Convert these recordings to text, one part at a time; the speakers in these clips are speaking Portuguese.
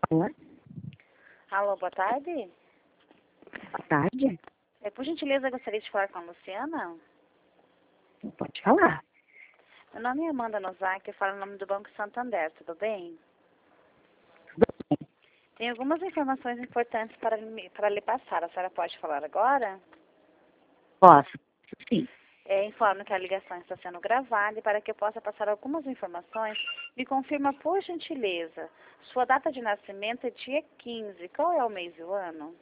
Alô? Alô, boa tarde. Boa tarde. Por gentileza, eu gostaria de falar com a Luciana. Pode falar. Meu nome é Amanda Nozaki, eu falo em nome do Banco Santander, tudo bem? Tudo bem? Tem algumas informações importantes para lhe passar. A senhora pode falar agora? Posso? Sim. Informo que a ligação está sendo gravada e para que eu possa passar algumas informações, me confirma, por gentileza, sua data de nascimento é dia 15. Qual é o mês e o ano?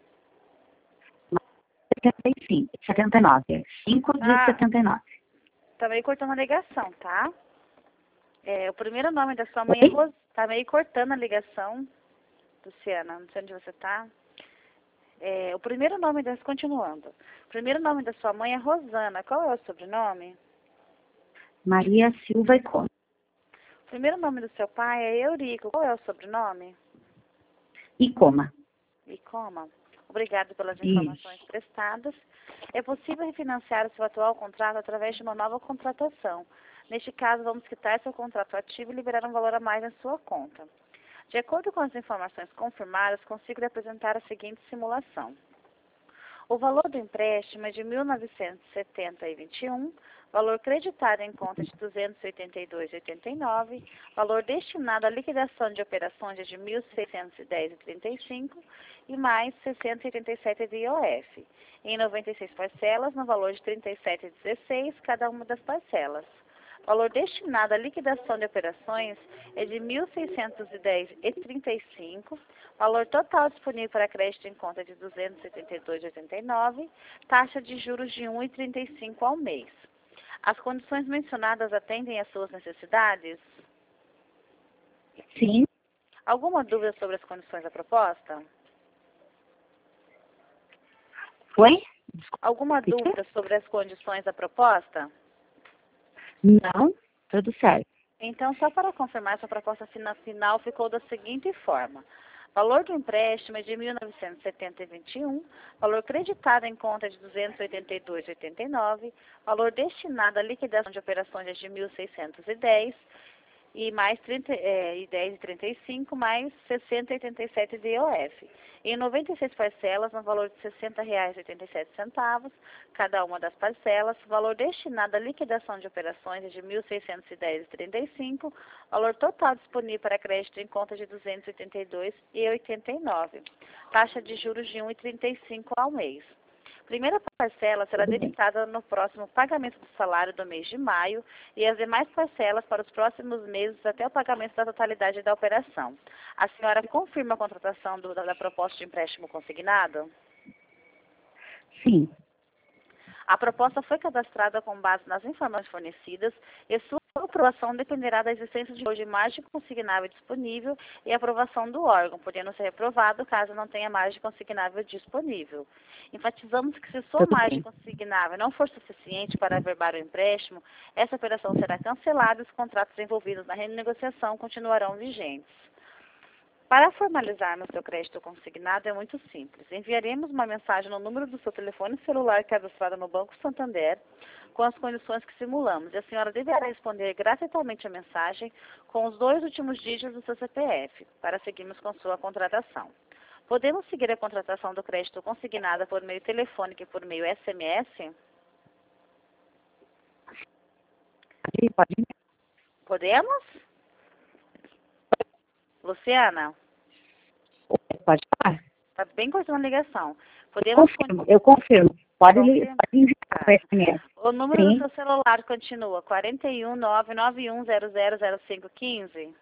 75, 79. 5 de 79. Tá meio cortando a ligação, tá? O primeiro nome da sua mãe é Oi? Rose. Tá meio cortando a ligação, Luciana. Não sei onde você tá. O primeiro nome continuando. O primeiro nome da sua mãe é Rosana. Qual é o sobrenome? Maria Silva e Coma. O primeiro nome do seu pai é Eurico. Qual é o sobrenome? E Coma. Icoma. Obrigado pelas Isso. informações prestadas. É possível refinanciar o seu atual contrato através de uma nova contratação. Neste caso, vamos quitar seu contrato ativo e liberar um valor a mais na sua conta. De acordo com as informações confirmadas, consigo lhe apresentar a seguinte simulação. O valor do empréstimo é de R$ 1.970,21, valor creditado em conta de R$ 282,89, valor destinado à liquidação de operações é de R$ 1.610,35 e mais R$ 60,87 de IOF, em 96 parcelas no valor de R$ 37,16 cada uma das parcelas. Valor destinado à liquidação de operações é de R$ 1.610,35, valor total disponível para crédito em conta de R$ 272,89, taxa de juros de 1,35 ao mês. As condições mencionadas atendem às suas necessidades? Sim. Alguma dúvida sobre as condições da proposta? Oi? Alguma dúvida sobre as condições da proposta? Não, tudo certo. Então, só para confirmar, sua proposta final ficou da seguinte forma. Valor do empréstimo é de R$ 1.970,21, valor creditado em conta de R$ 282,89, valor destinado à liquidação de operações é de R$ 1.610 e mais 10,35 mais 60,87 de IOF. Em 96 parcelas, no valor de R$ 60,87, cada uma das parcelas, valor destinado à liquidação de operações é de R$ 1.610,35, valor total disponível para crédito em conta de R$ 282,89, taxa de juros de 1,35 ao mês. Primeira parcela será debitada no próximo pagamento do salário do mês de maio e as demais parcelas para os próximos meses até o pagamento da totalidade da operação. A senhora confirma a contratação da proposta de empréstimo consignado? Sim. A proposta foi cadastrada com base nas informações fornecidas e sua aprovação dependerá da existência de margem consignável disponível e aprovação do órgão, podendo ser reprovado caso não tenha margem consignável disponível. Enfatizamos que se sua margem consignável não for suficiente para averbar o empréstimo, essa operação será cancelada e os contratos envolvidos na renegociação continuarão vigentes. Para formalizarmos seu crédito consignado é muito simples. Enviaremos uma mensagem no número do seu telefone celular cadastrado no Banco Santander com as condições que simulamos. E a senhora deverá responder gratuitamente a mensagem com os 2 últimos dígitos do seu CPF para seguirmos com sua contratação. Podemos seguir a contratação do crédito consignado por meio telefônico e por meio SMS? Pode. Podemos? Luciana? Pode falar? Está bem cortando a ligação. Podemos... Eu confirmo. Pode Confirma? enviar Tá. o SMS. O número Sim. do seu celular continua 41991000515?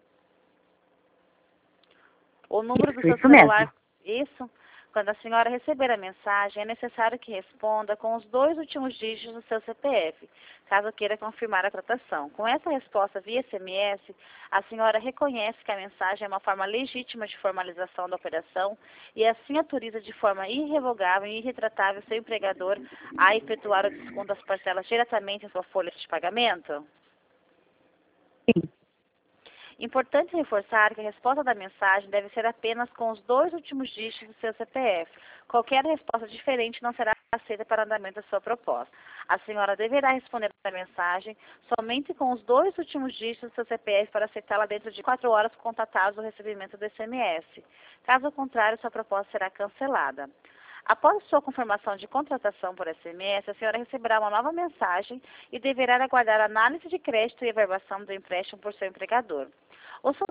O número do seu Isso mesmo. celular... Isso. Quando a senhora receber a mensagem, é necessário que responda com os 2 últimos dígitos do seu CPF, caso queira confirmar a tratação. Com essa resposta via SMS, a senhora reconhece que a mensagem é uma forma legítima de formalização da operação e assim autoriza de forma irrevogável e irretratável seu empregador a efetuar o desconto das parcelas diretamente em sua folha de pagamento? Sim. Importante reforçar que a resposta da mensagem deve ser apenas com os 2 últimos dígitos do seu CPF. Qualquer resposta diferente não será aceita para o andamento da sua proposta. A senhora deverá responder a mensagem somente com os 2 últimos dígitos do seu CPF para aceitá-la dentro de 4 horas contatados do recebimento do SMS. Caso contrário, sua proposta será cancelada. Após sua confirmação de contratação por SMS, a senhora receberá uma nova mensagem e deverá aguardar a análise de crédito e averbação do empréstimo por seu empregador. O seu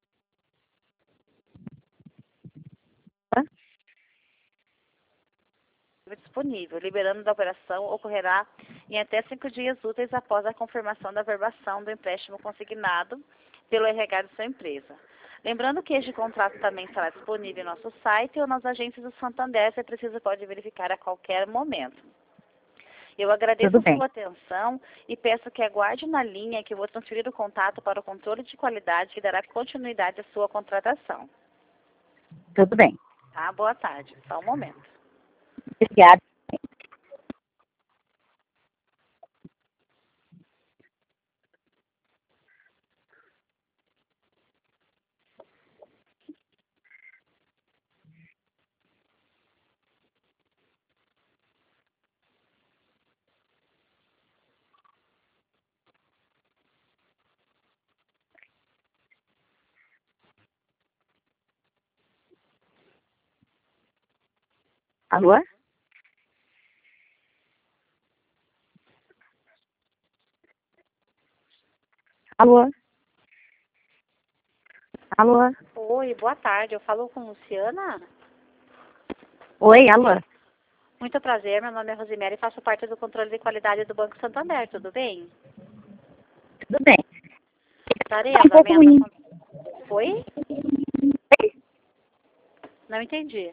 disponível, liberando da operação, ocorrerá em até 5 dias úteis após a confirmação da averbação do empréstimo consignado pelo RH de sua empresa. Lembrando que este contrato também estará disponível em nosso site ou nas agências do Santander, se preciso pode verificar a qualquer momento. Eu agradeço a sua atenção e peço que aguarde na linha que eu vou transferir o contato para o controle de qualidade que dará continuidade à sua contratação. Tudo bem. Tá? Boa tarde. Só um momento. Obrigada. Alô? Alô? Alô? Oi, boa tarde. Eu falo com Luciana? Oi, alô? Muito prazer, meu nome é Rosemary e faço parte do controle de qualidade do Banco Santander, tudo bem? Tudo bem. Darei Tá um pouco ruim. andamento. Oi? Não entendi.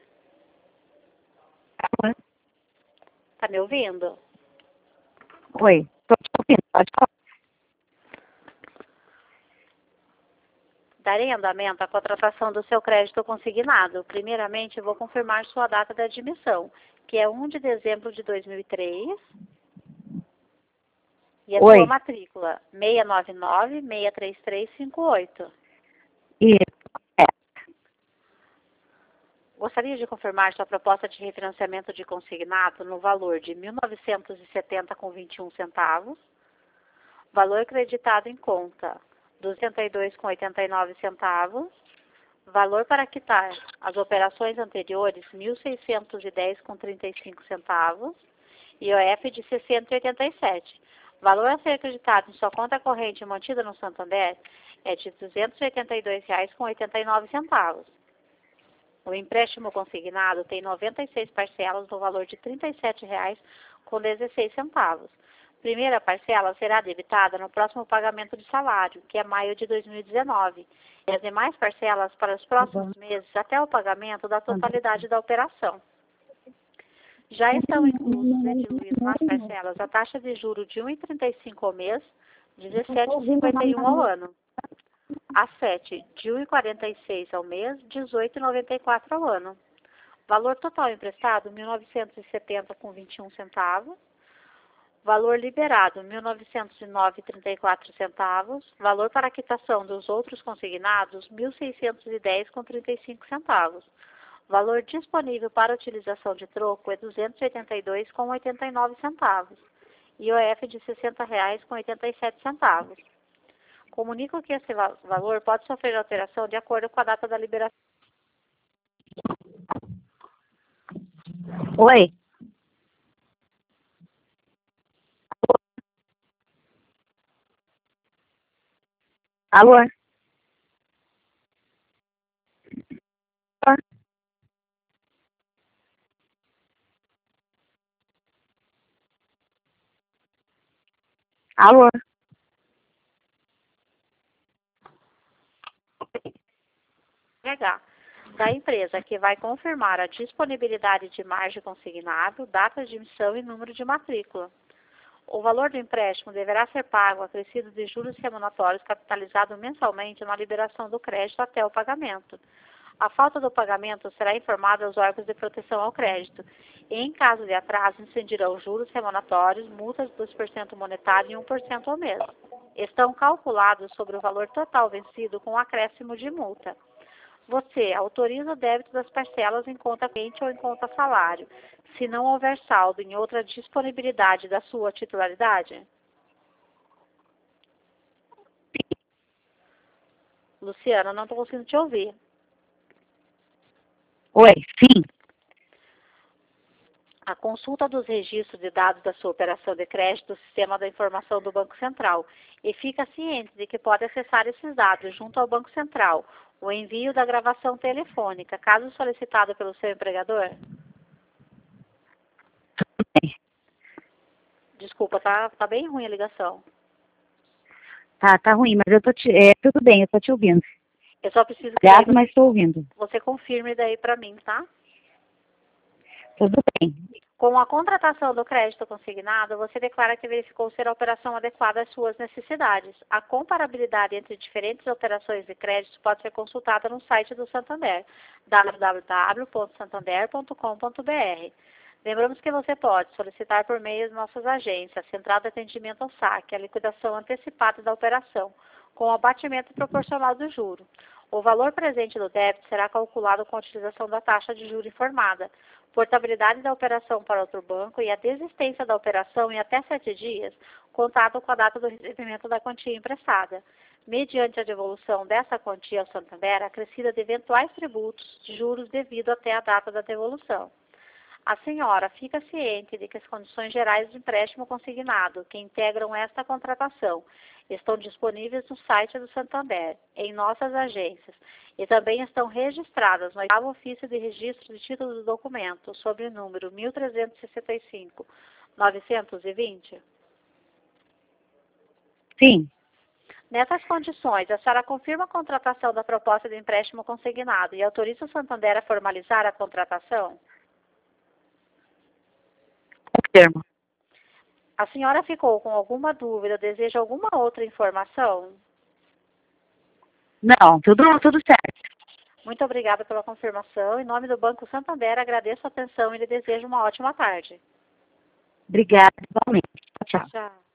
Alô? Tá me ouvindo? Oi, tô te ouvindo, pode falar. Darei andamento à contratação do seu crédito consignado. Primeiramente, vou confirmar sua data de admissão, que é 1 de dezembro de 2003. E a Oi. sua matrícula, 699-63358. Isso, é. Gostaria de confirmar sua proposta de refinanciamento de consignado no valor de R$ 1.970,21 centavos. Valor creditado em conta, R$ 282,89 centavos. Valor para quitar as operações anteriores, R$ 1.610,35 centavos. IOF de R$ 687. Valor a ser acreditado em sua conta corrente mantida no Santander é de R$ 282,89 centavos. O empréstimo consignado tem 96 parcelas no valor de R$ 37,16 centavos. Primeira parcela será debitada no próximo pagamento de salário, que é maio de 2019, e as demais parcelas para os próximos meses até o pagamento da totalidade da operação. Já estão inclusos e diluídos nas parcelas a taxa de juros de 1,35 ao mês, 17,51 ao ano. A 7, de 1,46 ao mês, 18,94 ao ano. Valor total emprestado, R$ 1.970,21 centavos. Valor liberado, R$ 1.909,34 centavos. Valor para quitação dos outros consignados, R$ 1.610,35 centavos. Valor disponível para utilização de troco é R$ 282,89 centavos. IOF de R$ 60,87 centavos. Comunico que esse valor pode sofrer alteração de acordo com a data da liberação. Oi. Alô? Alô? Da empresa que vai confirmar a disponibilidade de margem consignado, data de emissão e número de matrícula. O valor do empréstimo deverá ser pago acrescido de juros remuneratórios capitalizado mensalmente na liberação do crédito até o pagamento. A falta do pagamento será informada aos órgãos de proteção ao crédito. E, em caso de atraso, incidirão juros remuneratórios, multas de 2% monetário e 1% ao mês. estão calculados sobre o valor total vencido com acréscimo de multa. Você autoriza o débito das parcelas em conta corrente ou em conta salário, se não houver saldo em outra disponibilidade da sua titularidade? Luciana, não estou conseguindo te ouvir. Oi, sim. A consulta dos registros de dados da sua operação de crédito do Sistema da Informação do Banco Central e fica ciente de que pode acessar esses dados junto ao Banco Central, o envio da gravação telefônica, caso solicitado pelo seu empregador? Tudo bem. Desculpa, tá bem ruim a ligação. Tá ruim, mas tudo bem, eu tô te ouvindo. Eu só preciso que Grave, mas estou ouvindo. você confirme daí para mim, tá? Tudo bem. Com a contratação do crédito consignado, você declara que verificou ser a operação adequada às suas necessidades. A comparabilidade entre diferentes operações de crédito pode ser consultada no site do Santander, www.santander.com.br. Lembramos que você pode solicitar por meio de nossas agências, Central de Atendimento ao Saque, a liquidação antecipada da operação, com o abatimento proporcional do juro. O valor presente do débito será calculado com a utilização da taxa de juro informada, portabilidade da operação para outro banco e a desistência da operação em até 7 dias, contado com a data do recebimento da quantia emprestada, mediante a devolução dessa quantia ao Santander, acrescida de eventuais tributos de juros devido até a data da devolução. A senhora fica ciente de que as condições gerais do empréstimo consignado, que integram esta contratação, estão disponíveis no site do Santander, em nossas agências, e também estão registradas no 8º ofício de registro de título do documento, sob o número 1365-920? Sim. Nessas condições, a senhora confirma a contratação da proposta de empréstimo consignado e autoriza o Santander a formalizar a contratação? Confirmo. A senhora ficou com alguma dúvida, deseja alguma outra informação? Não, tudo certo. Muito obrigada pela confirmação. Em nome do Banco Santander, agradeço a atenção e lhe desejo uma ótima tarde. Obrigada, igualmente. Tchau. Tchau.